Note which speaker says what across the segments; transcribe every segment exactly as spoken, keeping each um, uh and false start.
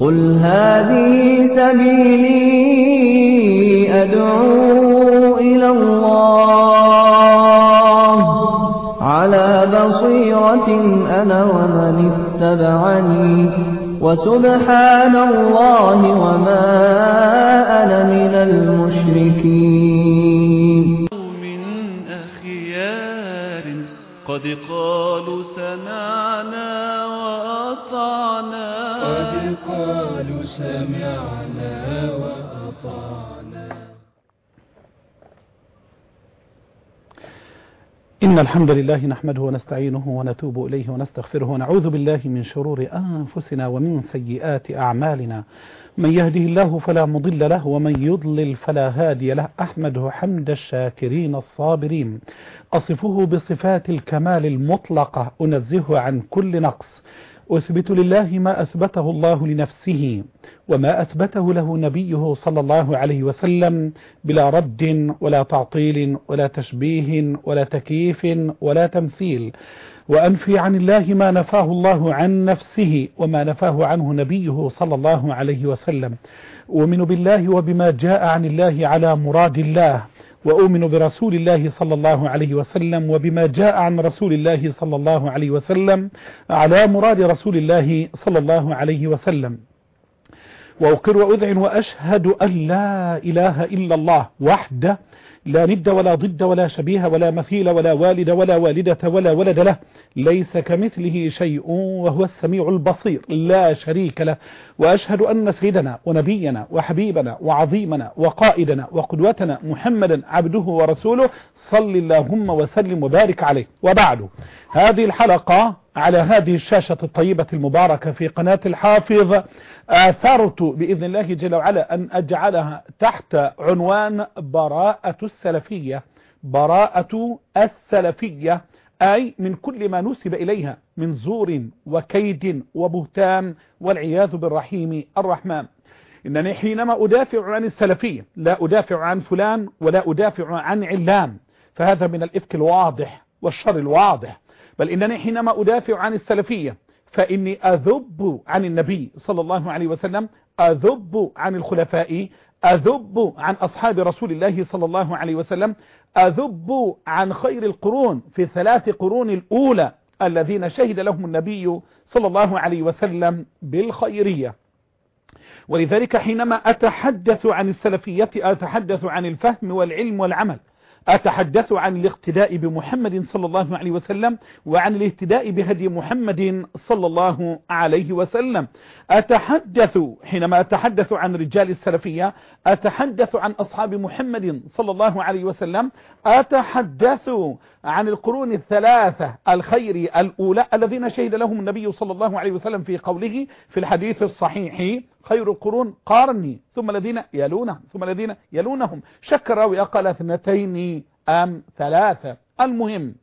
Speaker 1: قل هذه سبيلي أدعو إلى الله على بصيرة أنا ومن اتبعني وسبحان الله وما أنا من المشركين.
Speaker 2: من أخيار قد قالوا سمعنا وأطعنا
Speaker 3: قد قالوا سمعنا وأطعنا.
Speaker 4: إن الحمد لله نحمده ونستعينه ونتوب إليه ونستغفره ونعوذ بالله من شرور أنفسنا ومن سيئات أعمالنا. من يهده الله فلا مضل له ومن يضلل فلا هادي له. أحمده حمد الشاكرين الصابرين، أصفه بصفات الكمال المطلقة، أنزهه عن كل نقص، أثبت لله ما أثبته الله لنفسه وما أثبته له نبيه صلى الله عليه وسلم بلا رد ولا تعطيل ولا تشبيه ولا تكييف ولا تمثيل، وأنفي عن الله ما نفاه الله عن نفسه وما نفاه عنه نبيه صلى الله عليه وسلم. أؤمن بالله وبما جاء عن الله على مراد الله، وأؤمن برسول الله صلى الله عليه وسلم وبما جاء عن رسول الله صلى الله عليه وسلم على مراد رسول الله صلى الله عليه وسلم. وأقر وأذعن وأشهد أن لا إله إلا الله وحده لا ند ولا ضد ولا شبيه ولا مثيل ولا والد ولا والدة ولا ولد له، ليس كمثله شيء وهو السميع البصير لا شريك له. وأشهد أن سيدنا ونبينا وحبيبنا وعظيمنا وقائدنا وقدوتنا محمدا عبده ورسوله صل اللهم وسلم وبارك عليه. وبعد، هذه الحلقة على هذه الشاشة الطيبة المباركة في قناة الحافظ آثرت بإذن الله جل وعلا أن أجعلها تحت عنوان براءة السلفية. براءة السلفية أي من كل ما نسب إليها من زور وكيد وبهتان والعياذ بالرحيم الرحمن. إنني حينما أدافع عن السلفية لا أدافع عن فلان ولا أدافع عن علان، فهذا من الإفك الواضح والشر الواضح، بل إنني حينما أدافع عن السلفية فإني أذب عن النبي صلى الله عليه وسلم، أذب عن الخلفاء، أذب عن أصحاب رسول الله صلى الله عليه وسلم، أذب عن خير القرون في الثلاث قرون الأولى الذين شهد لهم النبي صلى الله عليه وسلم بالخيرية. ولذلك حينما أتحدث عن السلفية أتحدث عن الفهم والعلم والعمل، أتحدث عن الاقتداء بمحمد صلى الله عليه وسلم وعن الاهتداء بهدي محمد صلى الله عليه وسلم. أتحدث حينما أتحدث عن رجال السلفية أتحدث عن أصحاب محمد صلى الله عليه وسلم، أتحدث عن القرون الثلاثة الخير الأولى الذين شهد لهم النبي صلى الله عليه وسلم في قوله في الحديث الصحيح خير القرون قارني ثم الذين يلونهم ثم الذين يلونهم، شك الراوي قال اثنتين أم ثلاثة. المهم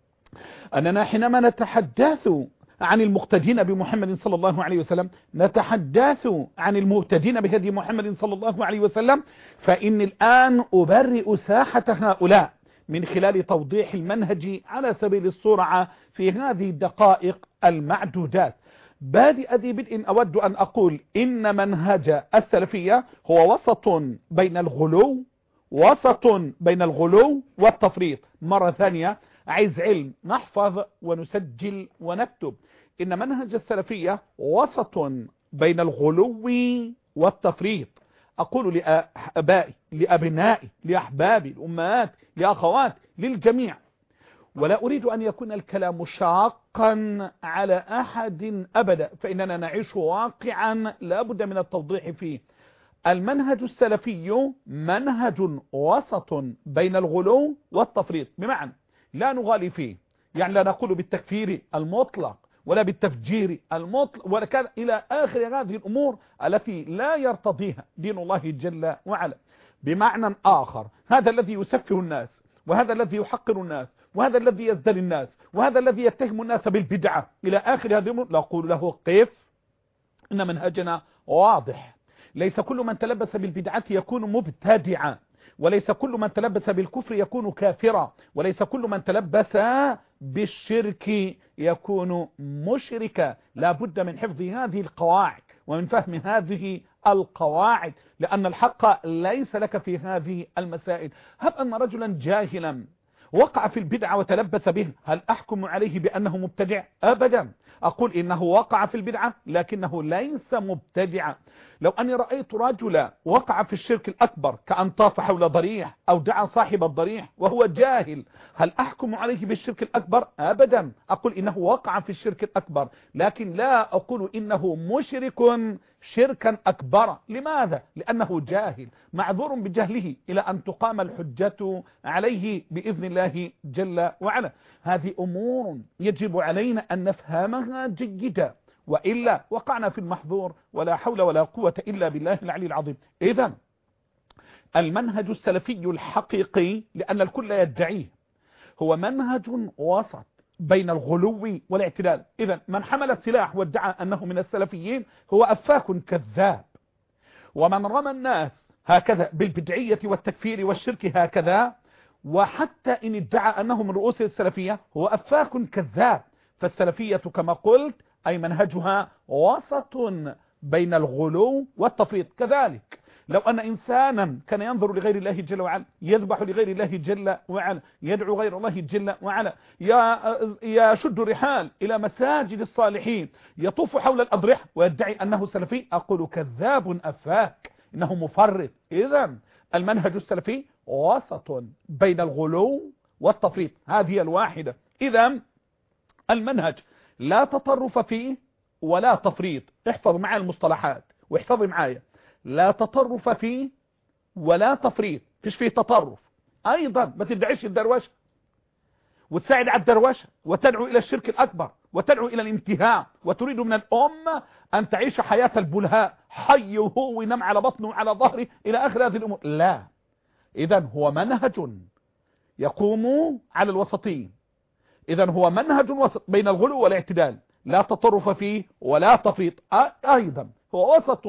Speaker 4: أننا حينما نتحدث عن المقتدين بمحمد صلى الله عليه وسلم نتحدث عن المهتدين بهدي محمد صلى الله عليه وسلم، فإن الآن أبرئ ساحة هؤلاء من خلال توضيح المنهج على سبيل السرعة في هذه الدقائق المعدودات. بادئ ذي بدء أود أن أقول إن منهج السلفية هو وسط بين الغلو وسط بين الغلو والتفريط. مرة ثانية عايز علم نحفظ ونسجل ونكتب. إن منهج السلفية وسط بين الغلو والتفريط. أقول لآبائي لأبنائي لأحبابي الأمهات لأخوات للجميع، ولا أريد أن يكون الكلام شاقا على أحد أبدا، فإننا نعيش واقعا لا بد من التوضيح فيه. المنهج السلفي منهج وسط بين الغلو والتفريط، بمعنى لا نغالي فيه، يعني لا نقول بالتكفير المطلق ولا بالتفجير المطلق ولا كذا إلى آخر هذه الأمور التي لا يرتضيها دين الله جل وعلا. بمعنى آخر، هذا الذي يسفه الناس وهذا الذي يحقر الناس وهذا الذي يزدري الناس وهذا الذي يتهم الناس بالبدعة إلى آخر هذه الأمور، نقول له قف، إن منهجنا واضح. ليس كل من تلبس بالبدعة يكون مبتدعا، وليس كل من تلبس بالكفر يكون كافرا، وليس كل من تلبس بالشرك يكون مشركا. لا بد من حفظ هذه القواعد ومن فهم هذه القواعد، لأن الحق ليس لك في هذه المسائل. هب أن رجلا جاهلا وقع في البدعة وتلبس به، هل أحكم عليه بأنه مبتدع؟ أبدا، أقول إنه وقع في البدعة لكنه ليس مبتدعا. لو أني رأيت رجلا وقع في الشرك الأكبر كأن طاف حول ضريح أو دعا صاحب الضريح وهو جاهل، هل أحكم عليه بالشرك الأكبر؟ أبدا، أقول إنه وقع في الشرك الأكبر لكن لا أقول إنه مشرك شركا أكبر. لماذا؟ لأنه جاهل معذور بجهله إلى أن تقام الحجة عليه بإذن الله جل وعلا. هذه أمور يجب علينا أن نفهمها جيدا، وإلا وقعنا في المحظور، ولا حول ولا قوة إلا بالله العلي العظيم. إذن المنهج السلفي الحقيقي، لأن الكل يدعيه، هو منهج وسط بين الغلو والاعتدال. إذن من حمل السلاح وادعى أنه من السلفيين هو أفاك كذاب، ومن رمى الناس هكذا بالبدعية والتكفير والشرك هكذا، وحتى إن ادعى أنه من رؤوس السلفية هو أفاك كذاب. فالسلفية كما قلت أي منهجها وسط بين الغلو والتفريط. كذلك لو أن إنسانا كان ينظر لغير الله جل وعلا، يذبح لغير الله جل وعلا، يدعو غير الله جل وعلا، يشد رحال إلى مساجد الصالحين، يطوف حول الأضرحة ويدعي أنه سلفي، أقول كذاب أفاك، إنه مفرط. إذن المنهج السلفي وسط بين الغلو والتفريط، هذه الواحدة. إذن المنهج لا تطرف فيه ولا تفريط. احفظ معي المصطلحات واحفظ معايا، لا تطرف فيه ولا تفريط. فيش فيه تطرف. ايضا ما تدعيش الدروشه وتساعد على الدروشه وتدعو الى الشرك الاكبر وتدعو الى الانتهاء، وتريد من الامه ان تعيش حياه البلهاء، حي وهو ينام على بطنه وعلى ظهره الى اخر هذه الامور. لا، اذا هو منهج يقوم على الوسطين. اذا هو منهج وسط بين الغلو والاعتدال، لا تطرف فيه ولا تفريط. ايضا هو وسط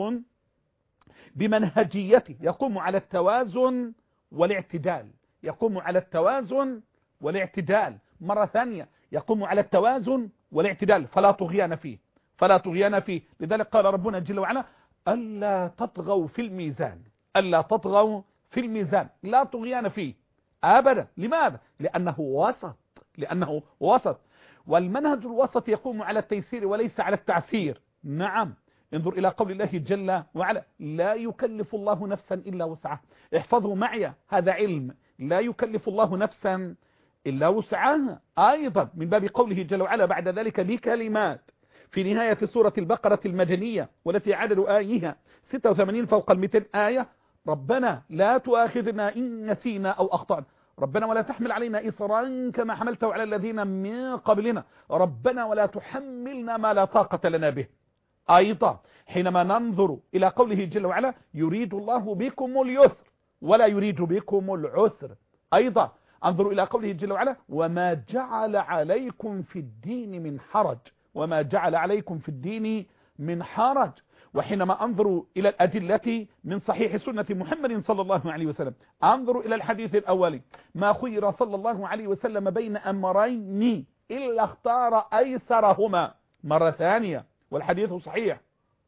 Speaker 4: بمنهجيته، يقوم على التوازن والاعتدال، يقوم على التوازن والاعتدال. مرة ثانية يقوم على التوازن والاعتدال، فلا طغيان فيه، فلا طغيان فيه. لذلك قال ربنا جل وعلا ألا تطغوا في الميزان، ألا تطغوا في الميزان، لا طغيان فيه أبدا. لماذا؟ لأنه وسط، لأنه وسط. والمنهج الوسط يقوم على التيسير وليس على التعسير. نعم، انظر إلى قول الله جل وعلا لا يكلف الله نفسا إلا وسعها. احفظوا معي هذا علم، لا يكلف الله نفسا إلا وسعها. أيضا من باب قوله جل وعلا بعد ذلك بكلمات في نهاية سورة البقرة المدنية والتي عدد آيها ستة وثمانين فوق المئتين آية، ربنا لا تؤاخذنا إن نسينا أو أخطأنا، ربنا ولا تحمل علينا إصرا كما حملته على الذين من قبلنا، ربنا ولا تحملنا ما لا طاقة لنا به. أيضا حينما ننظر إلى قوله جل وعلا يريد الله بكم اليسر ولا يريد بكم العسر، أيضا انظروا إلى قوله جل وعلا وما جعل عليكم في الدين من حرج، وما جعل عليكم في الدين من حرج. وحينما انظروا إلى الأدلة من صحيح سنة محمد صلى الله عليه وسلم، انظروا إلى الحديث الأولي ما خير صلى الله عليه وسلم بين أمرين إلا اختار أيسرهما. مرة ثانية والحديث صحيح،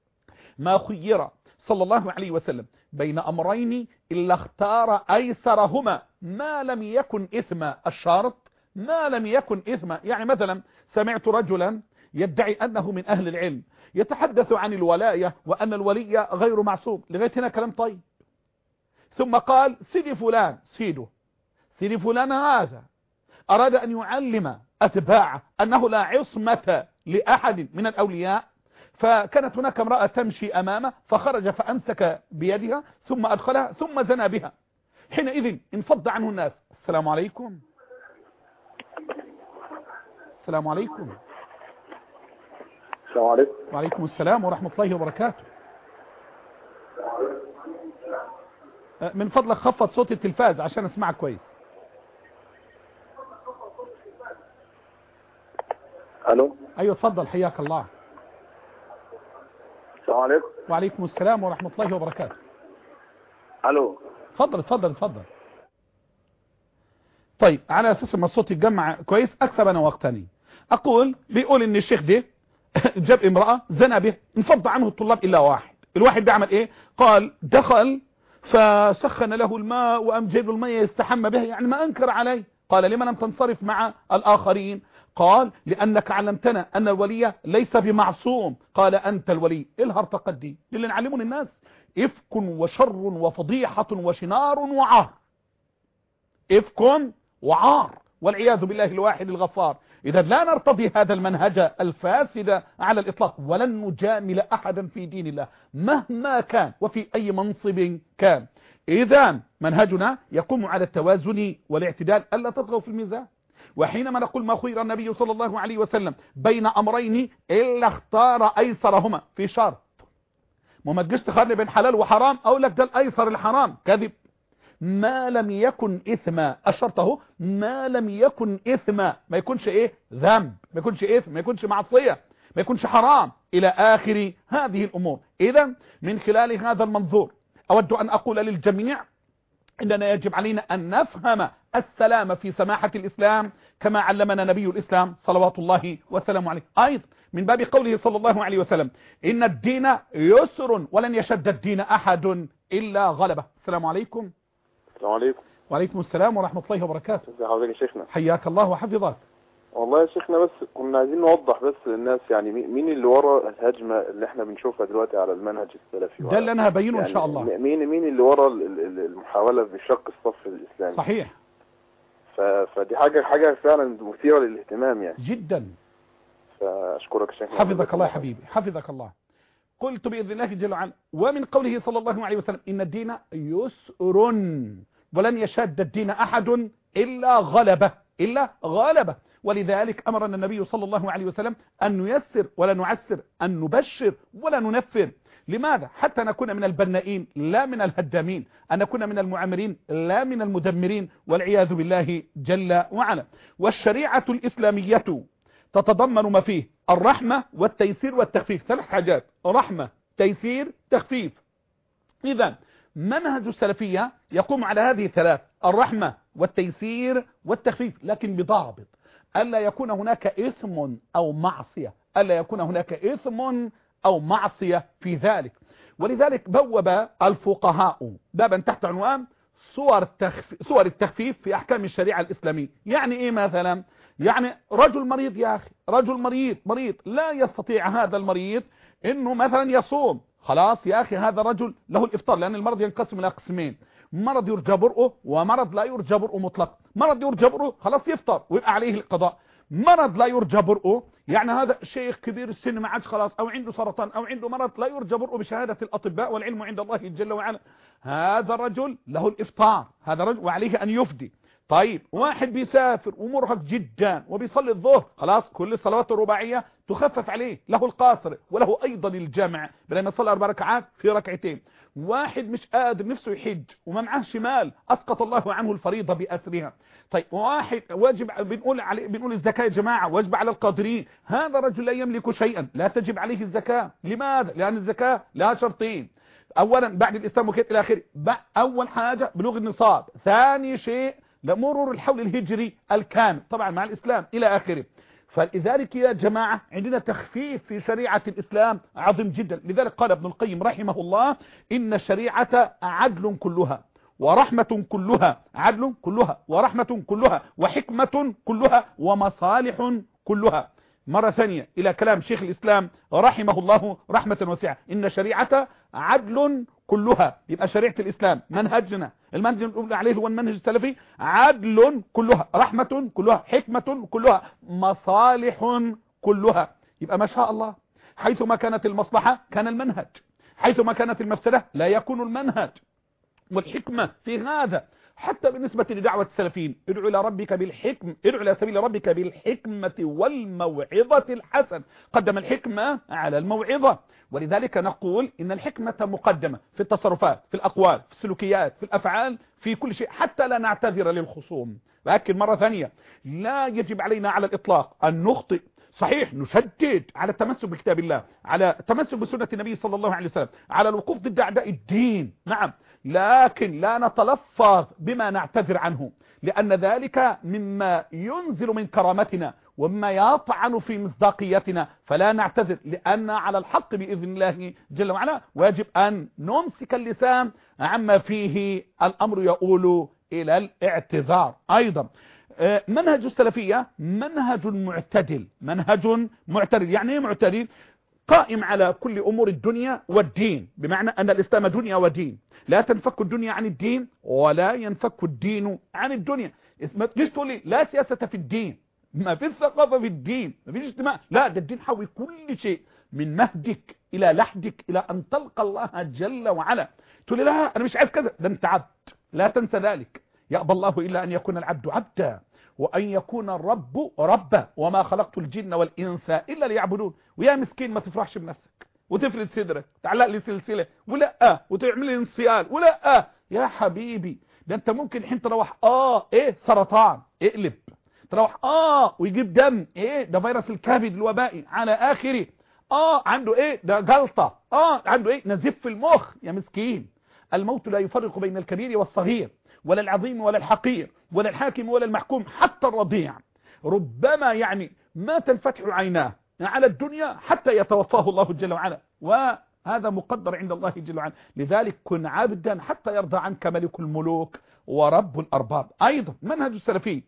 Speaker 4: ما خير صلى الله عليه وسلم بين أمرين إلا اختار أيسرهما ما لم يكن إثما. الشرط ما لم يكن إثما. يعني مثلا سمعت رجلا يدعي أنه من أهل العلم يتحدث عن الولاية وأن الولي غير معصوم، لغاية هنا كلام طيب. ثم قال سيدي فلان، سيده سيدي فلان هذا أراد أن يعلم أتباعه أنه لا عصمة لأحد من الأولياء، فكانت هناك امرأة تمشي أمامه فخرج فأمسك بيدها ثم أدخلها ثم زنى بها. حينئذ انفض عنه الناس. السلام عليكم. السلام عليكم.
Speaker 5: السلام عليكم.
Speaker 4: وعليكم السلام ورحمة الله وبركاته. من فضلك خفض صوت التلفاز عشان اسمعك كويس.
Speaker 5: الو.
Speaker 4: ايوه اتفضل، حياك الله.
Speaker 5: السلام عليكم.
Speaker 4: وعليكم السلام ورحمة الله وبركاته.
Speaker 5: الو.
Speaker 4: اتفضل اتفضل اتفضل. طيب على اساس ما الصوت يتجمع كويس اكسب انا وقتني. اقول بيقول ان الشيخ ده جاب امرأة زنى به، انفض عنه الطلاب إلا واحد. الواحد ده عمل ايه؟ قال دخل فسخن له الماء وأمجد له الماء يستحمى به، يعني ما أنكر عليه. قال لما لم تنصرف مع الآخرين؟ قال لأنك علمتنا أن الولي ليس بمعصوم. قال أنت الولي. إيه الهرطقة دي اللي نعلمون الناس؟ إفك وشر وفضيحة وشنار وعار، إفك وعار والعياذ بالله الواحد الغفار. إذا لا نرتضي هذا المنهج الفاسد على الإطلاق، ولن نجامل أحدا في دين الله مهما كان وفي أي منصب كان. إذا منهجنا يقوم على التوازن والاعتدال، ألا تطغوا في الميزان. وحينما نقول ما خير النبي صلى الله عليه وسلم بين أمرين إلا اختار أيسرهما، في شرط ما تجيش تقارن بين حلال وحرام أو لك ده الأيسر الحرام، كذب. ما لم يكن إثما، الشرطه ما لم يكن إثما، ما يكونش إيه ذنب، ما يكونش إثم، ما يكونش معصية، ما يكونش حرام، إلى آخر هذه الأمور. إذا من خلال هذا المنظور أود أن أقول للجميع إننا يجب علينا أن نفهم السلام في سماحة الإسلام كما علمنا نبي الإسلام صلوات الله وسلامه عليه. أيضا من باب قوله صلى الله عليه وسلم إن الدين يسر ولن يشد الدين أحد إلا غلبه. السلام عليكم.
Speaker 5: السلام عليكم.
Speaker 4: وعليكم السلام ورحمة الله وبركاته.
Speaker 5: ازي حضرتك يا شيخنا؟
Speaker 4: حياك الله وحفظك.
Speaker 5: والله يا شيخنا بس كنا عايزين نوضح بس للناس يعني مين اللي ورا الهجمة اللي احنا بنشوفها دلوقتي على المنهج السلفي،
Speaker 4: ده اللي انا هبينه
Speaker 5: يعني
Speaker 4: ان شاء الله.
Speaker 5: مين مين اللي ورا المحاولة بشق الصف الإسلامي.
Speaker 4: صحيح.
Speaker 5: فدي حاجة حاجة فعلا مثيرة للاهتمام يعني
Speaker 4: جدا.
Speaker 5: فاشكرك يا شيخنا.
Speaker 4: حفظك الله يا حبيبي، حفظك الله. قلت بإذن الله جل وعلا ومن قوله صلى الله عليه وسلم إن الدين يسر ولن يشاد الدين أحد إلا غلبه، إلا غلبه. ولذلك أمرنا النبي صلى الله عليه وسلم أن نيسر ولا نعسر، أن نبشر ولا ننفر. لماذا؟ حتى نكون من البنائين لا من الهدامين، أن نكون من المعمرين لا من المدمرين والعياذ بالله جل وعلا. والشريعة الإسلامية تتضمن ما فيه الرحمة والتيسير والتخفيف، ثلاث حاجات: رحمة، تيسير، تخفيف. إذا منهج السلفية يقوم على هذه الثلاث: الرحمة والتيسير والتخفيف، لكن بضابط ألا يكون هناك إثم أو معصية، ألا يكون هناك إثم أو معصية في ذلك. ولذلك بوب الفقهاء بابا تحت عنوان صور التخفيف, صور التخفيف في أحكام الشريعة الإسلامية. يعني إيه مثلا؟ يعني رجل مريض يا أخي، رجل مريض مريض لا يستطيع هذا المريض إنه مثلا يصوم، خلاص يا أخي هذا رجل له الإفطار، لأن المرض ينقسم إلى قسمين: مرض يرجى برؤه ومرض لا يرجى برؤه مطلق. مرض يرجى برؤه خلاص يفطر ويبقى عليه القضاء. مرض لا يرجى برؤه يعني هذا شيخ كبير السن ما عادش خلاص، او عنده سرطان او عنده مرض لا يرجى برؤه بشهادة الأطباء والعلم عند الله جل وعلا، هذا رجل له الإفطار، هذا رجل وعليه أن يفدي. طيب واحد بيسافر ومرهق جدا وبيصلي الظهر، خلاص كل الصلوات الرباعية تخفف عليه، له القاصر وله أيضا الجامع، بدل ما يصلي أربع ركعات في ركعتين. واحد مش قادر نفسه يحج وما معاه شمال، أسقط الله عنه الفريضة بأسرها. طيب واحد واجب بنقول عليه بنقول الزكاة يا جماعة واجب على القادرين، هذا رجل لا يملك شيئا لا تجب عليه الزكاة. لماذا؟ لأن الزكاة لها شرطين: أولا بعد الإسلام وكده إلى آخره. أول حاجة بلوغ النصاب، ثاني شيء لمرور الحول الهجري الكامل طبعا مع الإسلام إلى آخره. فلذلك يا جماعة عندنا تخفيف في شريعة الإسلام عظيم جدا. لذلك قال ابن القيم رحمه الله: إن الشريعة عدل كلها ورحمة كلها، عدل كلها ورحمة كلها وحكمة كلها ومصالح كلها. مرة ثانية إلى كلام شيخ الإسلام رحمه الله رحمة واسعة: إن شريعة عدل كلها. يبقى شريعة الإسلام منهجنا المنهج اللي عليه هو المنهج السلفي، عدل كلها، رحمة كلها، حكمة كلها، مصالح كلها. يبقى ما شاء الله حيثما كانت المصلحة كان المنهج، حيثما كانت المفسدة لا يكون المنهج. والحكمة في هذا حتى بالنسبة لدعوة السلفيين: ادعو إلى ربك بالحكم، ادعو إلى سبيل ربك بالحكمة والموعظة الحسن، قدم الحكمة على الموعظة. ولذلك نقول إن الحكمة مقدمة في التصرفات، في الأقوال، في السلوكيات، في الأفعال، في كل شيء، حتى لا نعتذر للخصوم. بأكد مرة ثانية: لا يجب علينا على الإطلاق أن نخطئ. صحيح نشدد على التمسك بكتاب الله، على التمسك بسنة النبي صلى الله عليه وسلم، على الوقوف ضد أعداء الدين، نعم، لكن لا نتلفظ بما نعتذر عنه، لأن ذلك مما ينزل من كرامتنا وما يطعن في مصداقيتنا فلا نعتذر، لأن على الحق بإذن الله جل وعلا، ويجب أن نمسك اللسان عما فيه الأمر يقول إلى الاعتذار. أيضا منهج السلفية منهج معتدل، منهج معتدل. يعني ايه معتدل؟ قائم على كل أمور الدنيا والدين، بمعنى أن الإسلام دنيا ودين، لا تنفك الدنيا عن الدين ولا ينفك الدين عن الدنيا. ما تجيش تقول لي لا سياسة في الدين، ما في ثقافة في الدين، ما فيش اجتماع، لا، ده الدين حوي كل شيء من مهدك إلى لحدك إلى أن تلقى الله جل وعلا. تقول لي لا أنا مش عايز كذا، ده أنت عبد، لا تنسى ذلك. يأبى الله إلا أن يكون العبد عبدا وأن يكون الرب ربا وما خلقت الجن والإنس إلا ليعبدون. ويا مسكين ما تفرحش بنفسك وتفرد صدرك تعلق لي سلسلة ولا وتعمل لي انسيال ولا يا حبيبي، ده انت ممكن حين تروح اه ايه سرطان اقلب، تروح اه ويجيب دم ايه ده فيروس الكبد الوبائي على اخره، اه عنده ايه ده جلطة، اه عنده ايه نزيف في المخ. يا مسكين، الموت لا يفرق بين الكبير والصغير ولا العظيم ولا الحقير ولا الحاكم ولا المحكوم، حتى الرضيع ربما يعني ما تنفتح عيناه على الدنيا حتى يتوفاه الله جل وعلا، وهذا مقدر عند الله جل وعلا. لذلك كن عبدا حتى يرضى عنك ملك الملوك ورب الأرباب. أيضا منهج السلفي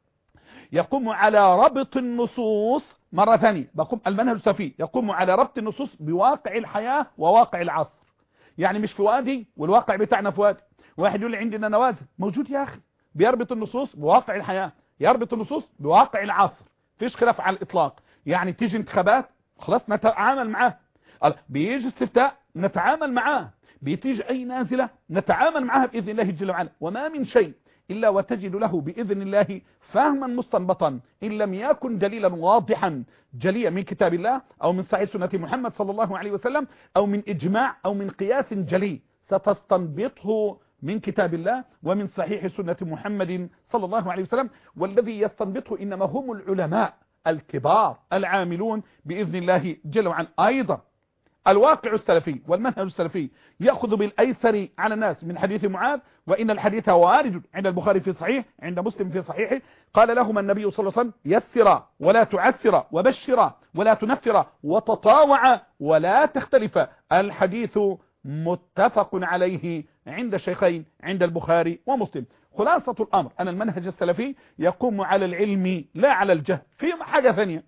Speaker 4: يقوم على ربط النصوص، مرة ثانية بقوم المنهج السلفي يقوم على ربط النصوص بواقع الحياة وواقع العصر. يعني مش في وادي والواقع بتاعنا في وادي، واحد يقول لي عندنا نوازل، موجود يا أخي، بيربط النصوص بواقع الحياة، يربط النصوص بواقع العصر، فيش خلاف على الإطلاق. يعني تيجي انتخابات خلاص نتعامل معاه، بيجي استفتاء نتعامل معاه، بيتيجي أي نازلة نتعامل معها بإذن الله جل وعلا. وما من شيء إلا وتجد له بإذن الله فهما مستنبطا إن لم يكن دليلا واضحا جليا من كتاب الله أو من صحيح سنة محمد صلى الله عليه وسلم أو من إجماع أو من قياس جلي، ستستنبطه من كتاب الله ومن صحيح سنة محمد صلى الله عليه وسلم. والذي يستنبطه إنما هم العلماء الكبار العاملون بإذن الله جل وعلا. أيضا الواقع السلفي والمنهج السلفي يأخذ بالأيسر على الناس من حديث معاذ، وإن الحديث وارد عند البخاري في صحيح، عند مسلم في صحيحه، قال لهما النبي صلى الله عليه وسلم يسرا ولا تعسرا وبشرا ولا تنفرا وتطاوعا ولا تختلفا. الحديث متفق عليه عند الشيخين عند البخاري ومسلم. خلاصة الأمر أن المنهج السلفي يقوم على العلم لا على الجهل. في حاجة ثانية،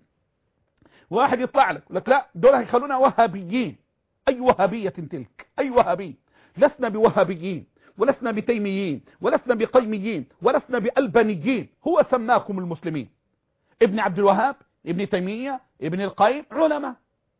Speaker 4: واحد يطلع لك لك لا دول هيخلونا وهابيين. أي وهابية تلك؟ أي وهابي؟ لسنا بوهابيين ولسنا بتيميين ولسنا بقيميين ولسنا بألبانيين، هو سماكم المسلمين. ابن عبد الوهاب، ابن تيمية، ابن القيم علماء،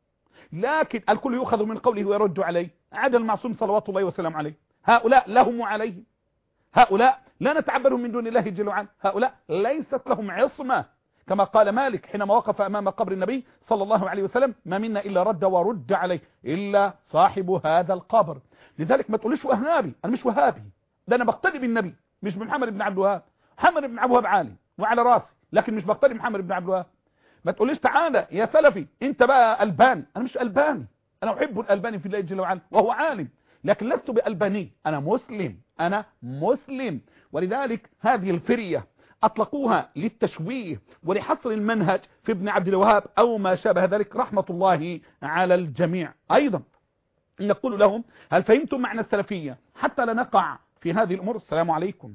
Speaker 4: لكن الكل يؤخذ من قوله ويرد عليه. عاد المعصوم صلوات الله وسلام عليه. هؤلاء لهم وعليهم، هؤلاء لا نتعبدهم من دون الله جل وعلا، هؤلاء ليست لهم عصمة، كما قال مالك حينما وقف أمام قبر النبي صلى الله عليه وسلم: ما منا إلا رد ورد عليه إلا صاحب هذا القبر. لذلك ما تقوليش وهابي، أنا مش وهابي، ده أنا بقتدي بالنبي مش بمحمد بن عبد الوهاب. محمد بن عبد الوهاب عالي وعلى راسي، لكن مش بقتدي محمد بن عبد الوهاب. ما تقوليش تعالى يا سلفي انت بقى ألباني، أنا مش ألباني، أنا أحب الألباني في الله جل وعلا وهو عالم، لكن لست بألباني، أنا مسلم، أنا مسلم. ولذلك هذه الفرية أطلقوها للتشويه ولحصر المنهج في ابن عبد الوهاب أو ما شابه ذلك، رحمة الله على الجميع. أيضا نقول لهم: هل فهمتم معنى السلفية حتى لا نقع في هذه الأمور؟ السلام عليكم.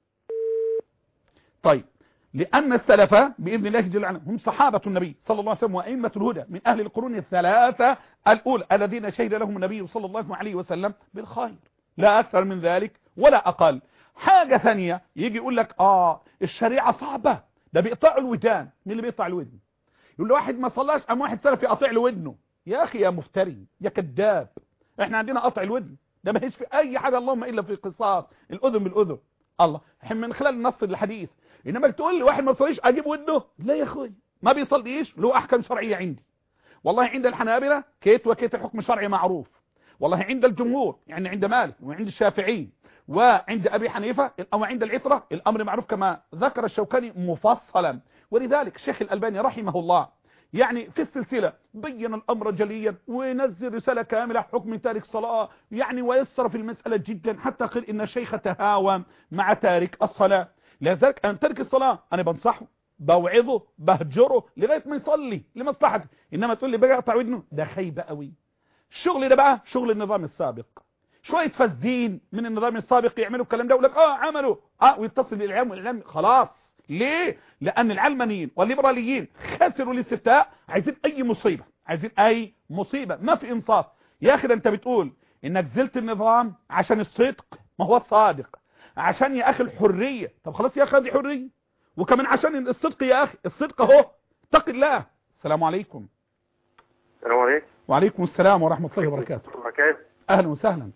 Speaker 4: طيب، لأن السلف بإذن الله جل وعلا هم صحابة النبي صلى الله عليه وسلم وأئمة الهدى من أهل القرون الثلاثة الأولى الذين شهد لهم النبي صلى الله عليه وسلم بالخير، لا أكثر من ذلك ولا أقل. حاجة ثانية يجي يقول لك آه الشريعة صعبة، ده بيقطع الودان. مين اللي بيقطع الودن؟ يقول له واحد ما صلاش أم واحد سلفي قطع له ودنه. يا أخي يا مفتري يا كذاب، احنا عندنا قطع الودن ده ما هيش في أي حاجة اللهم إلا في قصاص الأذن بالأذن. الله من خلال النص الحديث. إنما تقول لي واحد ما بيصليش أجيب ودنه؟ لا يا أخوي، ما بيصليش له أحكام شرعية عندي. والله عند الحنابلة كيت وكيت الحكم الشرعي معروف، والله عند الجمهور يعني عند مالك وعند الشافعي وعند أبي حنيفة أو عند العطرة الأمر معروف كما ذكر الشوكاني مفصلا. ولذلك الشيخ الألباني رحمه الله يعني في السلسلة بين الأمر جليا ونزل رسالة كاملة حكم تارك الصلاة يعني، ويسر في المسألة جدا حتى قال إن الشيخ تهاوى مع تارك الصلاة. لذلك أن ترك الصلاة أنا بنصحه بوعظه بهجره لغاية ما يصلي لمصلحته. انما تقول لي بقى اقطع ودنه، ده خيبة قوي. الشغل ده بقى شغل النظام السابق. شوية فاسدين من النظام السابق يعملوا الكلام ده ويقول لك اه عملوا اه ويتصل بالاعلام والاعلام خلاص. ليه؟ لان العلمانيين والليبراليين خسروا الاستفتاء، عايزين اي مصيبة، عايزين اي مصيبة، ما في انصاف. يا اخي ده انت بتقول انك زلت النظام عشان الصدق، ما هو الصادق عشان يا اخي الحرية. طب خلاص يا اخي هذه حرية، وكمان عشان الصدق يا اخي، الصدق اهو. اتق الله. السلام عليكم.
Speaker 6: السلام عليكم.
Speaker 4: وعليكم السلام ورحمة الله وبركاته. اهلا وسهلا.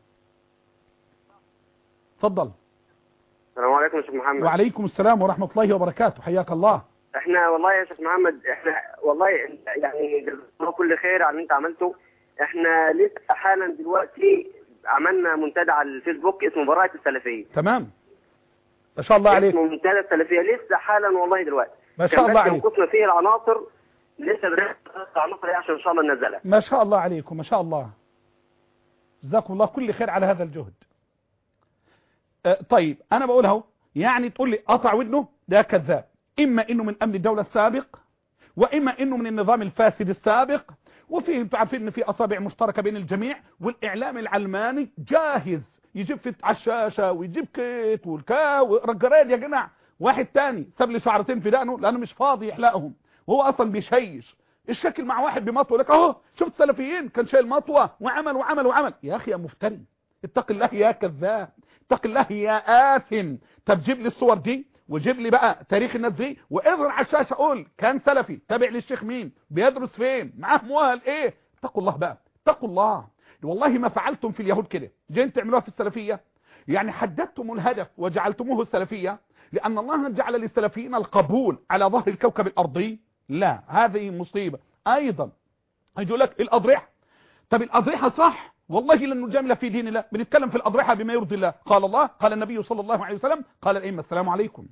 Speaker 4: اتفضل.
Speaker 6: السلام عليكم يا شيخ محمد.
Speaker 4: وعليكم السلام ورحمة الله وبركاته. حياك الله.
Speaker 6: احنا والله يا شيخ محمد، احنا والله يعني جزاك الله كل خير على اللي انت عملته. احنا لسه حالا دلوقتي عملنا منتدى على الفيسبوك اسمه براءة السلفية.
Speaker 4: تمام. ما شاء الله عليك.
Speaker 6: اسمه منتدى السلفية لسه حالا والله دلوقتي.
Speaker 4: ما شاء الله عليك.
Speaker 6: كنا فيه العناصر لسه بنرجع العناصر دي عشان ان شاء الله ننزلها.
Speaker 4: ما شاء الله عليكم، ما شاء الله. جزاكم الله كل خير على هذا الجهد. أه طيب انا بقول اهو، يعني تقول لي قطع ودنه، ده كذاب. اما انه من امن الدولة السابق، واما انه من النظام الفاسد السابق. وفيه انتوا عارفين ان في اصابع مشتركة بين الجميع، والاعلام العلماني جاهز يجيب في على الشاشة ويجيب كيت والكا ورجراد يا جماعه. واحد تاني ساب لي شعرتين في دقنه لانه مش فاضي يحلقهم، وهو اصلا بيشيش. الشكل مع واحد بمطوه لك اهو، شفت السلفيين كان شايل مطوه وعمل وعمل وعمل. يا اخي يا مفتري، اتق الله يا كذاب، اتق الله يا آثم. طب جيب لي الصور دي وجيب لي بقى تاريخ الناس دي واظهر على الشاشه، قول كان سلفي، تابع للشيخ مين، بيدرس فين، معاه مؤهل ايه. اتقوا الله بقى، اتقوا الله. والله ما فعلتم في اليهود كده، جايين تعملوها في السلفيه. يعني حددتم الهدف وجعلتموه السلفيه لان الله جعل للسلفيين القبول على ظهر الكوكب الارضي. لا، هذه مصيبه. ايضا يقول لك الاضرحه. طب الاضرحه صح، والله لن نجامل في دين الله، بنتكلم في الاضرحه بما يرضي الله. قال الله، قال النبي صلى الله عليه وسلم، قال الائمه. السلام عليكم.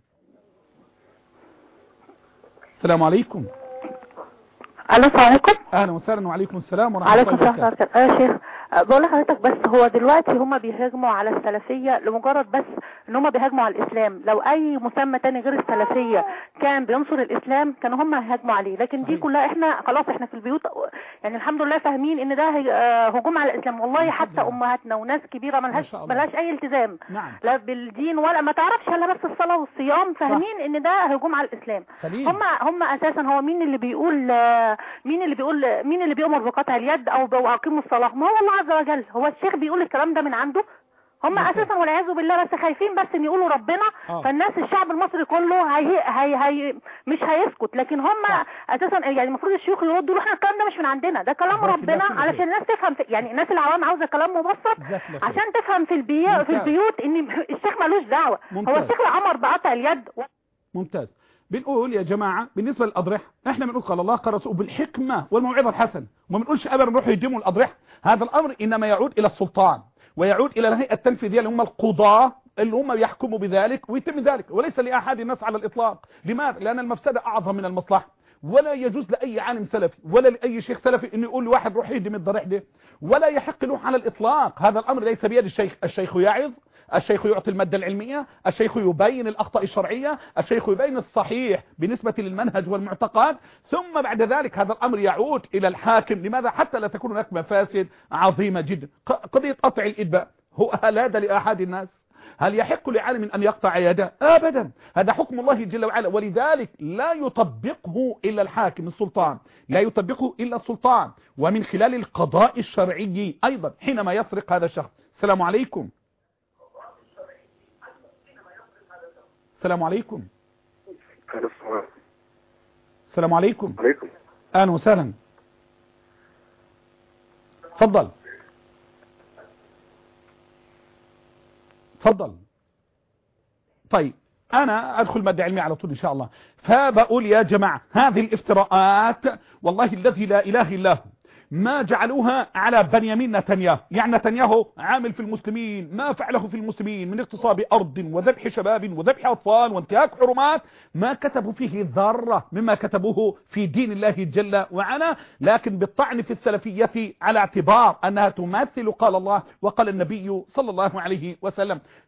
Speaker 4: السلام عليكم.
Speaker 7: الو السلام عليكم.
Speaker 4: اهلا وسهلا. وعليكم السلام ورحمه الله وبركاته.
Speaker 7: عليكم السلام. يا شيخ بقول لحضرتك بس، هو دلوقتي هم بيهاجموا على السلفيه لمجرد بس ان هم بيهاجموا على الاسلام. لو اي مسمى تاني غير السلفيه كان بينصر الاسلام كانوا هم هيهاجموا عليه، لكن دي كلها احنا خلاص احنا في البيوت يعني الحمد لله فاهمين ان ده هجوم على الاسلام. والله حتى امهاتنا وناس كبيره ملهاش ملهاش اي التزام
Speaker 4: نعم.
Speaker 7: لا بالدين ولا ما تعرفش الا بس الصلاه والصيام، فاهمين ان ده هجوم على الاسلام.
Speaker 4: سليم.
Speaker 7: هم هم اساسا هو مين اللي بيقول مين اللي بيقول مين اللي بيؤمر بقطع اليد او باقيموا الصلاه؟ ما هو الله عز وجل. هو الشيخ بيقول الكلام ده من عنده؟ هم ممكن. اساسا والعياذ بالله بس خايفين بس ان يقولوا ربنا. أوه. فالناس الشعب المصري كله هي هي هي مش هيسكت، لكن هم أوه. اساسا يعني المفروض الشيوخ يردوا له احنا الكلام ده مش من عندنا، ده كلام ربنا علشان الناس تفهم في يعني الناس العوام عاوزه كلام مبسط عشان تفهم في البيوت في البيوت ان الشيخ مالوش دعوه. هو الشيخ اللي امر بقطع اليد.
Speaker 4: ممتاز. بنقول يا جماعة بالنسبة للأضرحة، احنا بنقول قال الله قال رسوله بالحكمة والموعظة الحسنة، وما بنقولش ابدا نروح يديموا الأضرحة. هذا الأمر إنما يعود إلى السلطان ويعود إلى الهيئة التنفيذية اللي هم القضاة اللي هم يحكموا بذلك ويتم ذلك، وليس لأحد الناس على الإطلاق. لماذا؟ لأن المفسدة أعظم من المصلحة، ولا يجوز لأي عالم سلفي ولا لأي شيخ سلفي إنه يقول لواحد روح يدم الضريح ده، ولا يحق له على الإطلاق. هذا الأمر ليس بيد الشيخ. الشيخ يعظ، الشيخ يعطي المادة العلمية، الشيخ يبين الأخطاء الشرعية، الشيخ يبين الصحيح بالنسبة للمنهج والمعتقد، ثم بعد ذلك هذا الأمر يعود إلى الحاكم. لماذا؟ حتى لا تكون هناك مفاسد عظيمة جدا. قضية قطع الإيد هو هل هذا لأحد الناس؟ هل يحق لعالم أن يقطع يده؟ أبدا، هذا حكم الله جل وعلا، ولذلك لا يطبقه إلا الحاكم السلطان، لا يطبقه إلا السلطان، ومن خلال القضاء الشرعي أيضا حينما يسرق هذا الشخص. السلام عليكم. السلام عليكم. السلام عليكم.
Speaker 6: عليكم.
Speaker 4: اهلا وسهلا. اتفضل اتفضل. طيب انا ادخل مادة علمية على طول ان شاء الله. فبقول يا جماعة هذه الافتراءات والله الذي لا اله الا هو ما جعلوها على بنيامين نتنياهو. يعني نتنياهو عامل في المسلمين ما فعله في المسلمين من اغتصاب أرض وذبح شباب وذبح أطفال وانتهاك حرمات، ما كتبوا فيه ذرة مما كتبوه في دين الله جل وعلا، لكن بالطعن في السلفية على اعتبار أنها تمثل قال الله وقال النبي صلى الله عليه وسلم.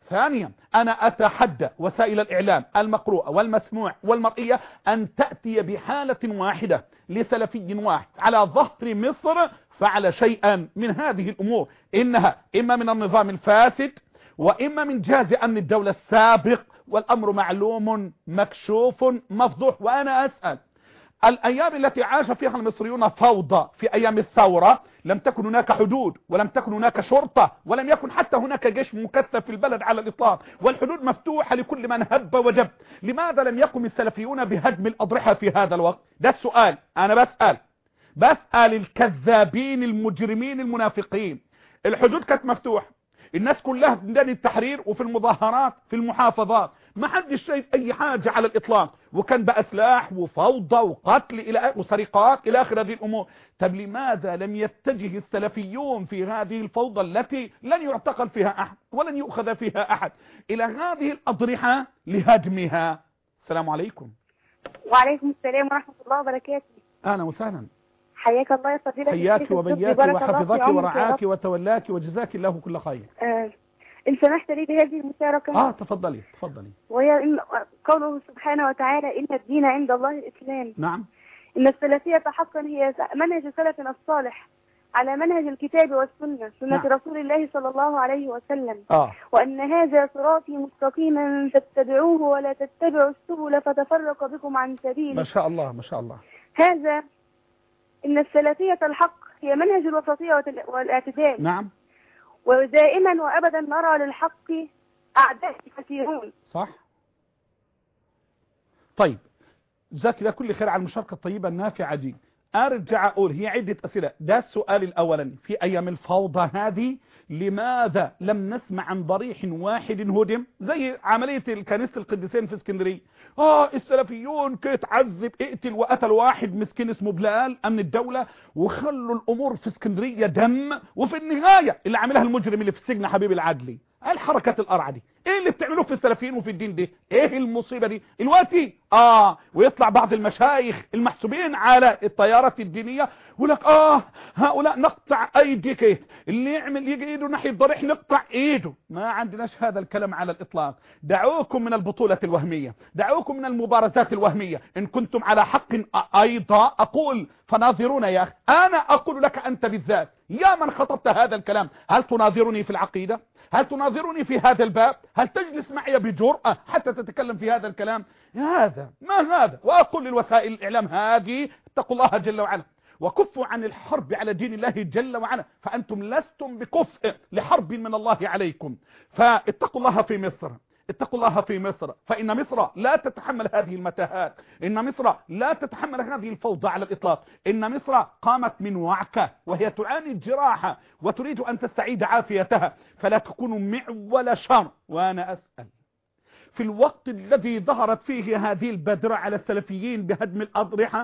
Speaker 4: ثانيا أنا أتحدى وسائل الإعلام المقروءة والمسموع والمرئية أن تأتي بحالة واحدة لسلفي واحد على ظهر مصر فعل شيئا من هذه الأمور، إنها إما من النظام الفاسد وإما من جهاز أمن الدولة السابق، والأمر معلوم مكشوف مفضوح. وأنا أسأل، الأيام التي عاش فيها المصريون فوضى في أيام الثورة لم تكن هناك حدود ولم تكن هناك شرطة ولم يكن حتى هناك جيش مكثف في البلد على الإطلاق، والحدود مفتوحة لكل من هب وجب. لماذا لم يقم السلفيون بهدم الأضرحة في هذا الوقت؟ ده السؤال. أنا بسأل بسأل الكذابين المجرمين المنافقين. الحدود كانت مفتوحة، الناس كلها في ميدان التحرير وفي المظاهرات في المحافظات، ما حدش شايف اي حاجة على الاطلاق، وكان بقى سلاح وفوضى وقتل الى وسرقات الى اخر هذه الامور. طب لماذا لم يتجه السلفيون في هذه الفوضى التي لن يعتقل فيها احد ولن يؤخذ فيها احد الى هذه الاضرحة لهدمها؟ السلام عليكم.
Speaker 8: وعليكم السلام ورحمة الله وبركاته.
Speaker 4: اهلا وسهلا.
Speaker 8: حياك الله يا فضيلة
Speaker 4: حياك
Speaker 8: الشيخ
Speaker 4: وبياك
Speaker 8: الزبدي، بارك الله في
Speaker 4: وحفظك
Speaker 8: عمرك يا
Speaker 4: ورعاك
Speaker 8: رب.
Speaker 4: وتولاك وجزاك الله كل خير.
Speaker 8: آه، إن سمحت لي بهذه المشاركة.
Speaker 4: اه تفضلي تفضلي.
Speaker 8: وهي إن قوله سبحانه وتعالى إن الدين عند الله الإسلام.
Speaker 4: نعم.
Speaker 8: إن السلفية حقا هي منهج سلفنا الصالح على منهج الكتاب والسنة، سنة
Speaker 4: نعم.
Speaker 8: رسول الله صلى الله عليه وسلم.
Speaker 4: اه
Speaker 8: وأن هذا صراطي مستقيما فاتبعوه ولا تتبعوا السبل فتفرق بكم عن سبيله.
Speaker 4: ما شاء الله ما شاء الله.
Speaker 8: هذا إن السلفية الحق هي منهج الوسطية والاعتدال.
Speaker 4: نعم.
Speaker 8: ودائما وأبدا نرى للحق أعداء كثيرون.
Speaker 4: صح. طيب جزاك الله كل خير على المشاركة الطيبة النافعة دي. أرجع أقول هي عدة أسئلة. ده السؤال الأولاني، في أيام الفوضى هذه لماذا لم نسمع عن ضريح واحد هدم زي عملية الكنيسة القديسين في اسكندرية؟ آه السلفيون كيت عذب اقتل وقتل واحد مسكين اسمه بلال أمن الدولة وخلوا الأمور في اسكندرية دم، وفي النهاية اللي عملها المجرم اللي في السجن حبيب العدلي. الحركات القرعة دي ايه اللي بتعملوه في السلفيين وفي الدين دي؟ ايه المصيبة دي الوقتي؟ اه ويطلع بعض المشايخ المحسوبين على التيارات الدينية ولك اه هؤلاء نقطع ايديك، اللي يعمل يجي ايده ناحية ضريح نقطع ايده. ما عندناش هذا الكلام على الاطلاق. دعوكم من البطولة الوهمية، دعوكم من المبارزات الوهمية. ان كنتم على حق ايضا اقول فناظرونا يا اخي. انا اقول لك انت بالذات يا من خطبت هذا الكلام، هل تناظرني في العقيدة؟ هل تناظرني في هذا الباب؟ هل تجلس معي بجرأة حتى تتكلم في هذا الكلام؟ هذا ما هذا. وأقول للوسائل الإعلام هذه اتقوا الله جل وعلا وكفوا عن الحرب على دين الله جل وعلا، فأنتم لستم بكفء لحرب من الله عليكم. فاتقوا الله في مصر، اتقوا الله في مصر، فإن مصر لا تتحمل هذه المتاهات، إن مصر لا تتحمل هذه الفوضى على الإطلاق. إن مصر قامت من وعكة وهي تعاني الجراحة وتريد أن تستعيد عافيتها، فلا تكونوا معول شر. وأنا أسأل في الوقت الذي ظهرت فيه هذه البادرة على السلفيين بهدم الأضرحة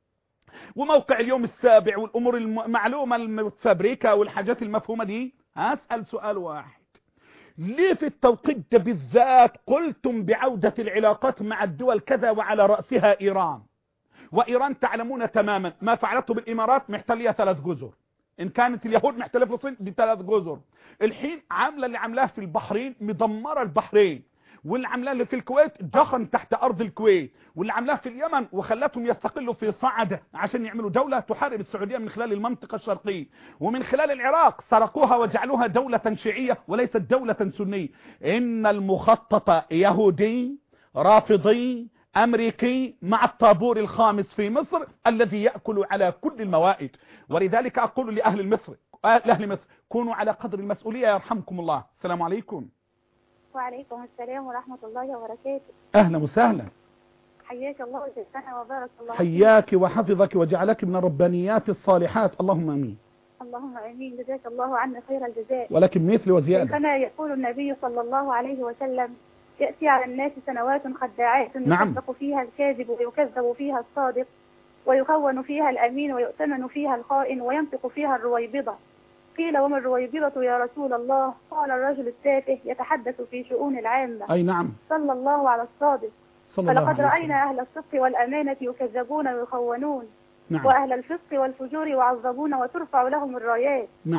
Speaker 4: وموقع اليوم السابع والأمور المعلومة المتفبركة والحاجات المفهومة دي، أسأل سؤال واحد: ليه في التوقيت ده بالذات قلتم بعودة العلاقات مع الدول كذا وعلى رأسها إيران؟ وإيران تعلمون تماما ما فعلته بالإمارات، محتلية ثلاث جزر. إن كانت اليهود محتلة فلسطين دي ثلاث جزر. الحين عاملة اللي عاملاه في البحرين مدمرة البحرين، واللي عاملاه اللي في الكويت جخن تحت أرض الكويت، واللي عاملاه في اليمن وخلتهم يستقلوا في صعدة عشان يعملوا دولة تحارب السعودية من خلال المنطقة الشرقية، ومن خلال العراق سرقوها وجعلوها دولة شيعية وليست دولة سنية. إن المخطط يهودي رافضي أمريكي مع الطابور الخامس في مصر الذي يأكل على كل الموائد. ولذلك أقول لأهل مصر لأهل مصر كونوا على قدر المسؤولية يرحمكم الله. السلام عليكم.
Speaker 8: وعليكم السلام ورحمة الله وبركاته.
Speaker 4: أهلا وسهلا.
Speaker 8: حياك الله وجزانا وبارك الله.
Speaker 4: حياك وحفظك وجعلك من الربانيات الصالحات، اللهم امين.
Speaker 8: اللهم امين، جزاك الله عنا خير الجزاء.
Speaker 4: ولكن مثل وزيادة.
Speaker 8: كما يقول النبي صلى الله عليه وسلم: يأتي على الناس سنوات خداعات
Speaker 4: نعم.
Speaker 8: يصدق فيها الكاذب ويكذب فيها الصادق ويخون فيها الأمين ويؤتمن فيها الخائن وينطق فيها الرويبضة. قيل: وما الرويبضة يا رسول الله؟ قال: الرجل التافه يتحدث في شؤون العامة.
Speaker 4: أي نعم.
Speaker 8: صلى الله على الصادق.
Speaker 4: صلى الله
Speaker 8: فلقد
Speaker 4: عليه
Speaker 8: رأينا أهل الصدق والأمانة يكذبون ويخونون.
Speaker 4: نعم.
Speaker 8: وأهل الفسق والفجور يعذبون وترفع لهم الرايات.
Speaker 4: نعم.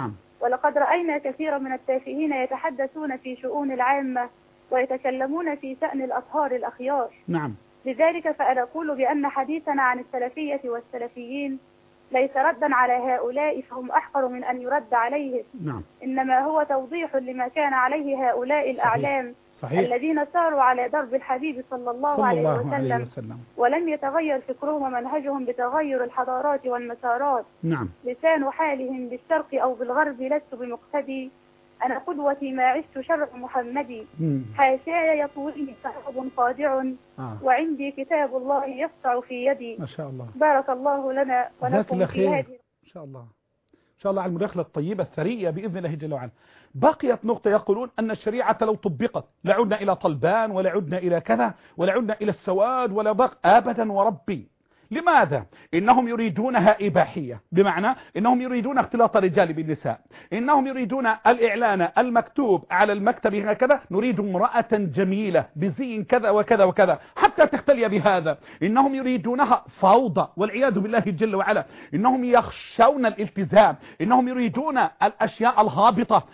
Speaker 8: ولقد رأينا كثيرا من التافهين يتحدثون في شؤون العامة ويتكلمون في شأن الأطهار الأخيار.
Speaker 4: نعم.
Speaker 8: لذلك فأنا أقول بأن حديثنا عن السلفية والسلفيين ليس ردا على هؤلاء فهم أحقر من أن يرد عليهم.
Speaker 4: نعم.
Speaker 8: إنما هو توضيح لما كان عليه هؤلاء الأعلام
Speaker 4: صحيح.
Speaker 8: الذين ساروا على درب الحبيب صلى الله,
Speaker 4: صلى
Speaker 8: عليه,
Speaker 4: الله
Speaker 8: وسلم
Speaker 4: عليه وسلم
Speaker 8: ولم يتغير فكرهم ومنهجهم بتغير الحضارات والمسارات.
Speaker 4: نعم.
Speaker 8: لسان حالهم بالشرق أو بالغرب لست بمقتدي، أنا قدوتي ما عشت شرع محمدي، حاشاي يطويني سحاب خادع آه. وعندي كتاب الله يسطع في يدي.
Speaker 4: ما شاء الله.
Speaker 8: بارك الله لنا ولكم في هذه.
Speaker 4: إن شاء الله إن شاء الله على المداخلة الطيبة الثرية بإذن الله جل وعلا. بقيت نقطة، يقولون أن الشريعة لو طبقت لعدنا إلى طلبان ولعدنا إلى كذا ولعدنا إلى السواد ولا بق أبدا وربي. لماذا؟ إنهم يريدونها إباحية، بمعنى إنهم يريدون اختلاط الرجال بالنساء، إنهم يريدون الإعلان المكتوب على المكتب هكذا نريد امرأة جميلة بزي كذا وكذا وكذا حتى تختلي بهذا، إنهم يريدونها فوضى والعياذ بالله جل وعلا، إنهم يخشون الالتزام، إنهم يريدون الأشياء الهابطة